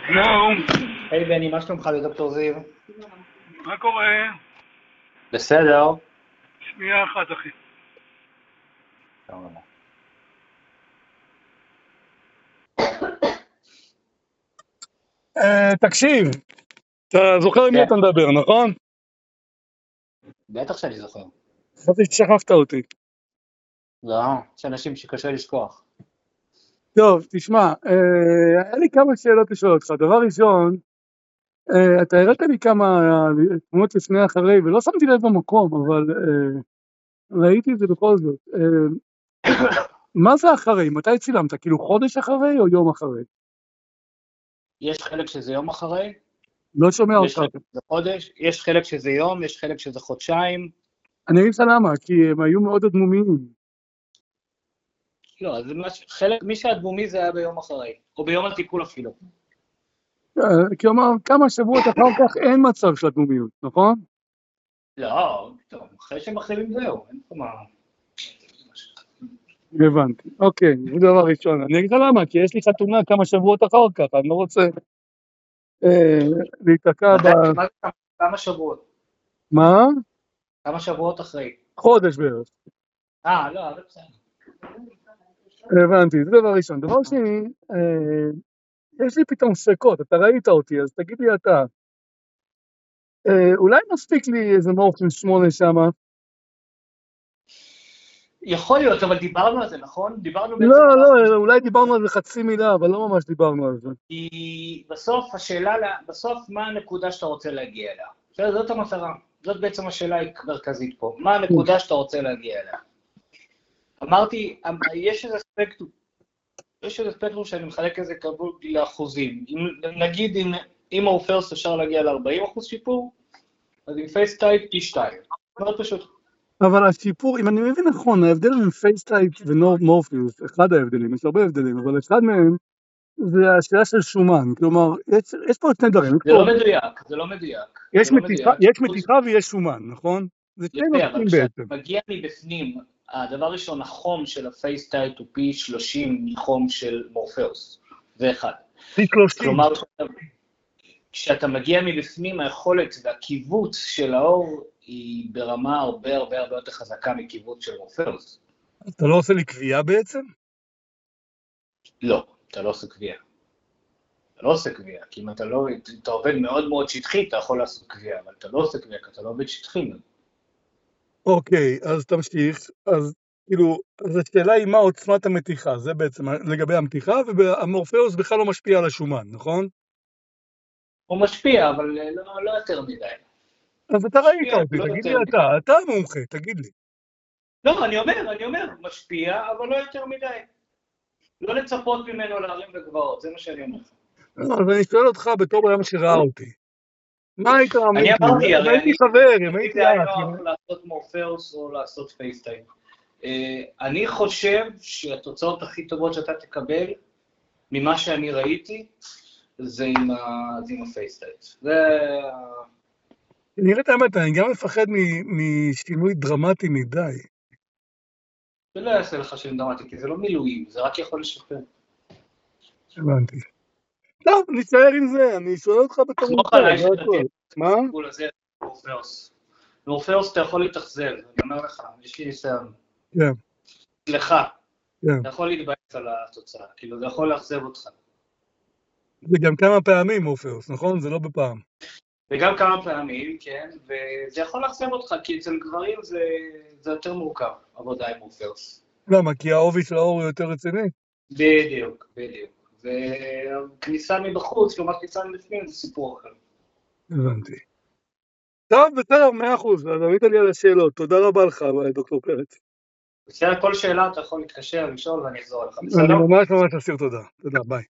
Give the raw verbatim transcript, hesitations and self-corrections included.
נו, היי בני, מה שלומך לדוקטור זיו? מה קורה? בסדר. שנייה אחת, אחי. אה, תקשיב, אתה זוכר עם מי כן, אתה מדבר, נכון? בטח שאני זוכר. חשבתי ששכחת אותי. לא, יש אנשים שקשה לשכוח. טוב, תשמע, אה, היה לי כמה שאלות לשאול אותך. דבר ראשון, אה, אתה הראת לי כמה אה, תמונות לפני אחרי, ולא שמתי לב במקום, אבל אה, ראיתי את זה בכל זאת. אה, מה זה אחרי? מתי צילמת? כאילו חודש אחרי או יום אחרי? יש חלק שזה יום אחרי, לא שומע יש אותך. חלק שזה חודש, יש חלק שזה יום, יש חלק שזה חודשיים. אני אגיד לך למה, כי הם היו מאוד אדמומיים. לא, אז מה ש- חלק, מי שהדמומי זה היה ביום אחרי, או ביום הטיפול אפילו. אה, כלומר, כמה שבועות אחר כך אין מצב של אדמומיות, נכון? לא, טוב, אחרי שמחלימים זהו, אין פה מה. הבנתי, אוקיי, זה דבר ראשון. אני אגיד לך למה, כי יש לי חתונה כמה שבועות אחר כך, אני לא רוצה אה, להיתקע ב... מתי, מה, כמה כמה שבועות? מה? כמה שבועות אחרי? חודש בערך. אה, לא, אבל בסדר. הבנתי, זה דבר ראשון. דבר שני, אה, יש לי פתאום ספקות, אתה ראית אותי, אז תגיד לי אתה, אה, אולי מספיק לי איזה מורפין שמונה שמה? יכול להיות, אבל דיברנו על זה, נכון? דיברנו לא, בעצם על האחוז. לא, אולי דיברנו על זה חצי מילה, אבל לא ממש דיברנו על זה. כי בסוף השאלה, לה- בסוף מה הנקודה שאתה רוצה להגיע אליה? בסדר, זאת המטרה, זאת בעצם השאלה המרכזית פה, מה הנקודה שאתה רוצה להגיע אליה? אמרתי, אמ- יש איזה ספקטרום, יש איזה ספקטרום שאני מחלק איזה כבוד לאחוזים. אם, נגיד אם, אם האופרס אפשר להגיע ל-ארבעים אחוז שיפור, אז עם פייסטייפ פי שתיים. מאוד פשוט. אבל השיפור, אם אני מבין נכון, ההבדל בין פייסטייפ ומורפיוס, אחד ההבדלים, יש הרבה הבדלים, אבל אחד מהם זה השאלה של שומן, כלומר, יש, יש פה שני דברים, יש, זה פה, לא מדויק, זה לא מדויק, יש, זה לא מתיחה, מדויק. יש חוץ- מתיחה ויש שומן, נכון? זה שני יפה, אבל נושאים כשאתה בעצם. מגיע מבפנים, הדבר ראשון, החום של הפייסטייט הוא פי שלושים מחום של מורפאוס, זה אחד. פי שלושים. כלומר, כשאתה מגיע מבפנים, היכולת והקיבוץ של האור היא ברמה הרבה הרבה הרבה יותר חזקה מקיבוץ של מורפאוס. אתה לא עושה לי קביעה בעצם? לא, אתה לא עושה קביעה. אתה לא עושה קביעה, כי אם אתה לא, אתה עובד מאוד מאוד שטחי, אתה יכול לעשות קביעה, אבל אתה לא עושה קביעה, כי אתה לא עובד שטחי. אוקיי, אז תמשיך, אז כאילו, אז השאלה היא מה עוצמת המתיחה, זה בעצם לגבי המתיחה, והמורפאוס בכלל לא משפיע על השומן, נכון? הוא משפיע, אבל לא, לא יותר מדי. אז אתה ראית משפיע, אותי, לא תגיד לי יותר מדי. אתה, אתה המומחה, תגיד לי. לא, אני אומר, אני אומר, משפיע, אבל לא יותר מדי. לא לצפות ממנו להרים וגבעות, זה מה שאני אומר. לא, אז אני שואל אותך בתור אדם שראה אותי. מה היית מאמין אני לי? אמרתי, אם הרי הייתי אני, חבר, אם תמיד הייתי זה היה את, נוח לעשות מורפאוס או לעשות פייסטיים. אני חושב שהתוצאות הכי טובות שאתה תקבל, ממה שאני ראיתי, זה עם ה- זה עם הפייסטיים. זה... נראה את האמת, אני גם מפחד מ- משינוי דרמטי מדי. זה לא יעשה לך שינוי דרמטי, כי זה לא מילואים, זה רק יכול לשפר. הבנתי. טוב, נשאר עם זה, אני שואל אותך בתור סמוך מומחה, עליי זה שאתה הכל. מה? תהיה בגבול הזה, מורפאוס. מורפאוס אתה יכול להתאכזב, אני אומר לך, יש לי ניסיון. כן, לך, כן. אתה יכול להתבאס על התוצאה, כאילו זה יכול לאכזב אותך. זה גם כמה פעמים מורפאוס, נכון? זה לא בפעם. וגם כמה פעמים, כן, וזה יכול לאכזב אותך, כי אצל גברים זה, זה יותר מורכב, עבודה עם מורפאוס. למה? כי העובי של האור הוא יותר רציני? בדיוק, בדיוק. וכניסה מבחוץ, לעומת כניסה מבפנים, זה סיפור אחר. הבנתי. טוב, בסדר, מאה אחוז, אז ענית לי על השאלות. תודה רבה לך, דוקטור פרץ. בסדר, כל שאלה אתה יכול להתקשר, לשאול ואני אחזור אליך, אני בסדר? ממש ממש אסיר תודה. תודה, ביי.